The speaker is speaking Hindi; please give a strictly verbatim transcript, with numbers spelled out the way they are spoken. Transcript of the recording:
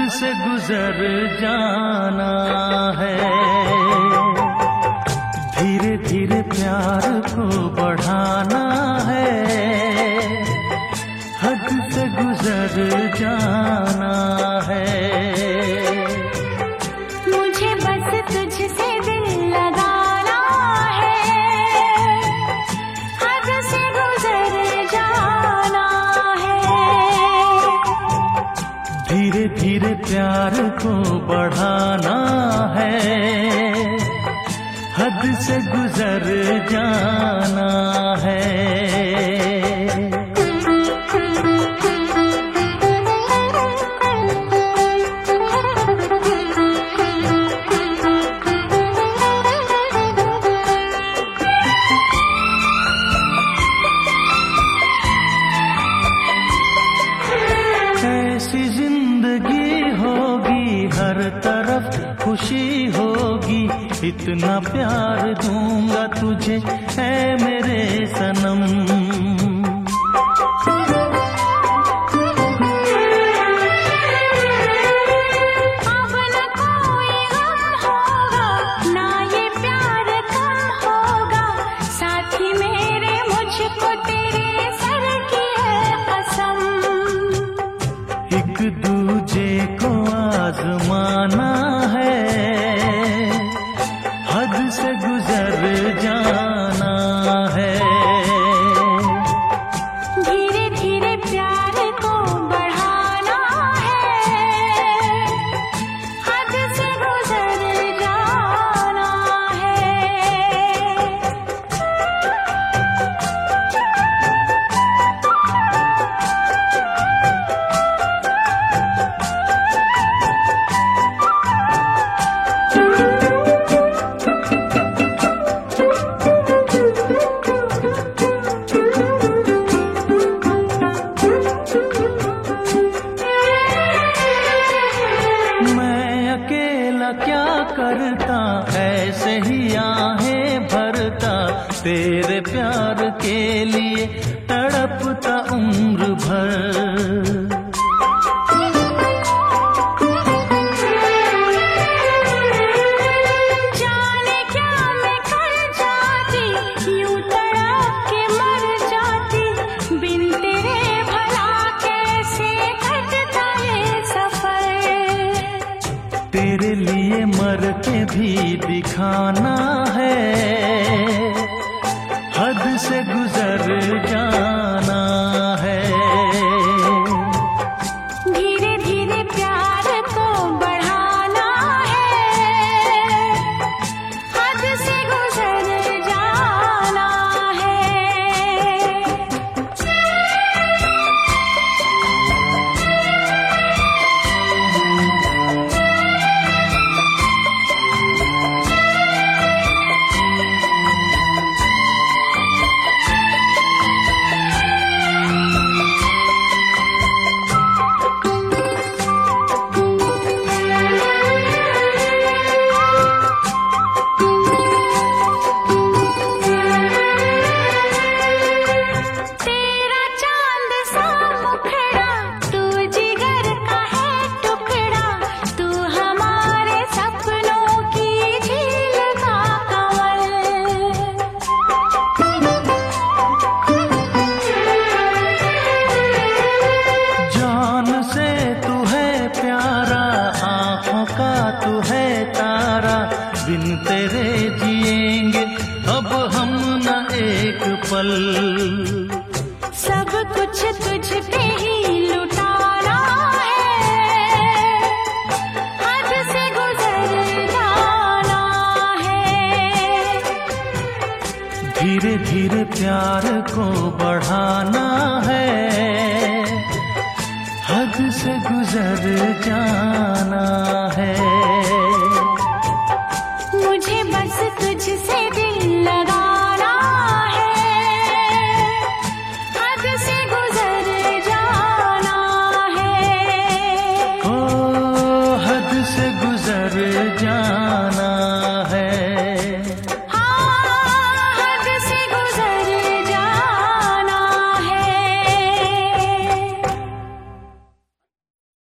से गुजर जाना है। धीरे धीरे प्यार को बढ़ाना है, हद से गुजर जाना है। मुझे बस तुझसे दिल लगाना है, हद से गुजर जाना है। धीरे धीरे प्यार को बढ़ाना है, हद से गुजर जाना है। ऐसी जिंदगी होगी, हर तरफ खुशी होगी, इतना प्यार दूंगा तुझे ऐ मेरे सनम। अब न कोई गम होगा, ना ये प्यार कम होगा, साथी मेरे मुझको तेरे सर की है कसम। एक दूजे को आजमाना है, हद से गुजर जाना है। धीरे धीरे प्यार को बढ़ाना है, हद से गुजर जाना है। मैं अकेला क्या करता, ऐसे ही आहें भरता, तेरे प्यार के लिए तड़पता उम्र भर। जाने क्या मैं कर जाती, यूं तड़प के मर जाती, बिन तेरे भला कैसे कटता ये सफर। तेरे लिए मर के भी दिखाना है, हद से गुजर जाना है। धीरे धीरे प्यार को बढ़ाना है, हद से गुजर जाना है। तेरा चांद सा मुखड़ा, तू जिगर का है टुकड़ा, तू हमारे सपनों की झील का कमल। जान से तू है प्यारा, आँखों का तू है तारा, बिन तेरे जिएंगे अब हम न एक पल। सब कुछ तुझ पे ही लुटाना है, हद से गुजर जाना है। धीरे धीरे प्यार को बढ़ाना है, हद से गुजर जाना है।